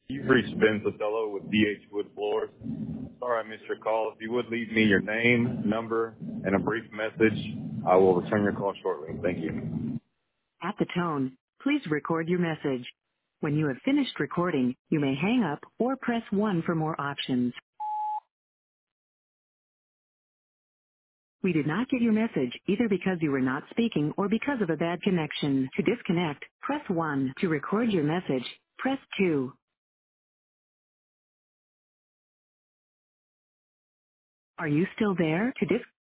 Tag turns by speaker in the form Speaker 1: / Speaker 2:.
Speaker 1: You've reached Ben Sotelo with DH Wood Floors. Sorry I missed your call. If you would leave me your name, number, and a brief message, I will return your call shortly. Thank you. At the tone, please record your message. When you have finished recording, you may hang up or press 1 for more options. We did not get your message either because you were not speaking or because of a bad connection. To disconnect, press 1. To record your message, press 2. Are you still there? To disconnect.